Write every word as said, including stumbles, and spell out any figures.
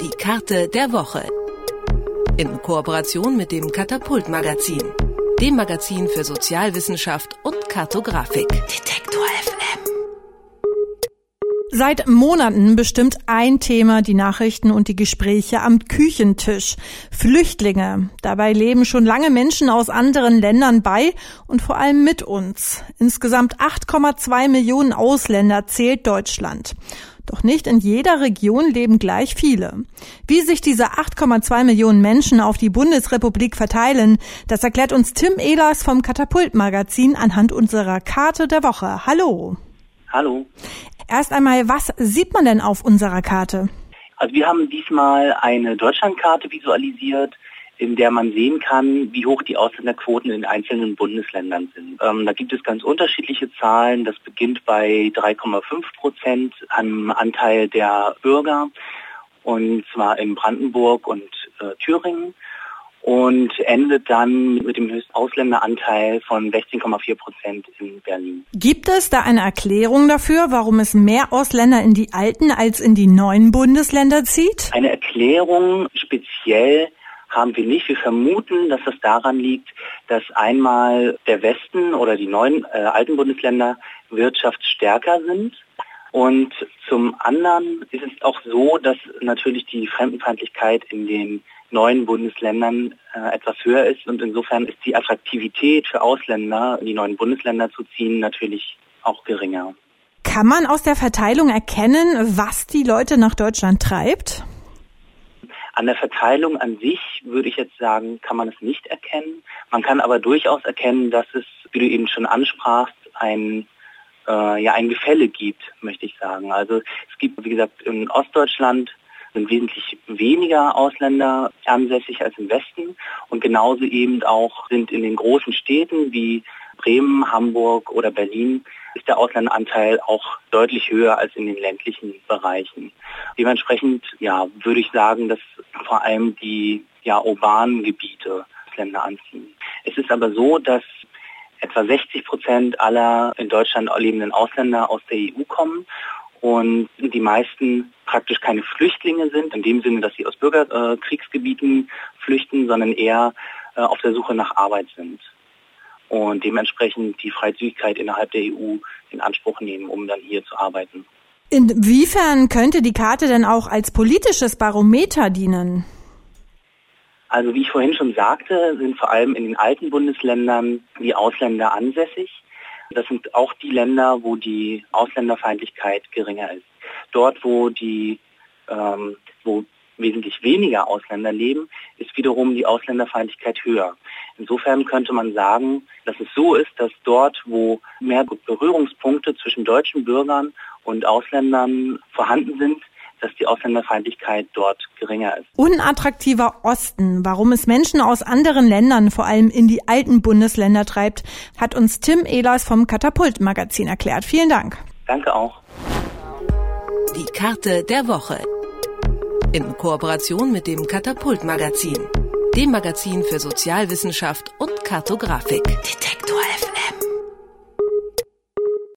Die Karte der Woche. In Kooperation mit dem Katapult-Magazin, dem Magazin für Sozialwissenschaft und Kartografik. Detektor F M. Seit Monaten bestimmt ein Thema die Nachrichten und die Gespräche am Küchentisch. Flüchtlinge. Dabei leben schon lange Menschen aus anderen Ländern bei und vor allem mit uns. Insgesamt acht Komma zwei Millionen Ausländer zählt Deutschland. Doch nicht in jeder Region leben gleich viele. Wie sich diese acht Komma zwei Millionen Menschen auf die Bundesrepublik verteilen, das erklärt uns Tim Ehlers vom Katapult-Magazin anhand unserer Karte der Woche. Hallo. Hallo. Erst einmal, was sieht man denn auf unserer Karte? Also wir haben diesmal eine Deutschlandkarte visualisiert, in der man sehen kann, wie hoch die Ausländerquoten in einzelnen Bundesländern sind. Ähm, da gibt es ganz unterschiedliche Zahlen. Das beginnt bei drei Komma fünf Prozent am Anteil der Bürger, und zwar in Brandenburg und äh, Thüringen, und endet dann mit dem höchsten Ausländeranteil von sechzehn Komma vier Prozent in Berlin. Gibt es da eine Erklärung dafür, warum es mehr Ausländer in die alten als in die neuen Bundesländer zieht? Eine Erklärung speziell haben wir nicht. Wir vermuten, dass das daran liegt, dass einmal der Westen oder die neuen äh, alten Bundesländer wirtschaftsstärker sind. Und zum anderen ist es auch so, dass natürlich die Fremdenfeindlichkeit in den neuen Bundesländern äh, etwas höher ist. Und insofern ist die Attraktivität für Ausländer, in die neuen Bundesländer zu ziehen, natürlich auch geringer. Kann man aus der Verteilung erkennen, was die Leute nach Deutschland treibt? An der Verteilung an sich, würde ich jetzt sagen, kann man es nicht erkennen. Man kann aber durchaus erkennen, dass es, wie du eben schon ansprachst, ein, äh, ja, ein Gefälle gibt, möchte ich sagen. Also es gibt, wie gesagt, in Ostdeutschland sind wesentlich weniger Ausländer ansässig als im Westen, und genauso eben auch sind in den großen Städten wie Bremen, Hamburg oder Berlin ist der Ausländeranteil auch deutlich höher als in den ländlichen Bereichen. Dementsprechend, ja, würde ich sagen, dass vor allem die ja, urbanen Gebiete Ausländer anziehen. Es ist aber so, dass etwa sechzig Prozent aller in Deutschland lebenden Ausländer aus der E U kommen und die meisten praktisch keine Flüchtlinge sind, in dem Sinne, dass sie aus Bürgerkriegsgebieten flüchten, sondern eher äh, auf der Suche nach Arbeit sind. Und dementsprechend die Freizügigkeit innerhalb der E U in Anspruch nehmen, um dann hier zu arbeiten. Inwiefern könnte die Karte denn auch als politisches Barometer dienen? Also wie ich vorhin schon sagte, sind vor allem in den alten Bundesländern die Ausländer ansässig. Das sind auch die Länder, wo die Ausländerfeindlichkeit geringer ist. Dort, wo die, ähm, wo wesentlich weniger Ausländer leben, ist wiederum die Ausländerfeindlichkeit höher. Insofern könnte man sagen, dass es so ist, dass dort, wo mehr Berührungspunkte zwischen deutschen Bürgern und Ausländern vorhanden sind, dass die Ausländerfeindlichkeit dort geringer ist. Unattraktiver Osten, warum es Menschen aus anderen Ländern vor allem in die alten Bundesländer treibt, hat uns Tim Ehlers vom Katapult-Magazin erklärt. Vielen Dank. Danke auch. Die Karte der Woche. In Kooperation mit dem Katapult-Magazin, dem Magazin für Sozialwissenschaft und Kartografik. Detektor F M.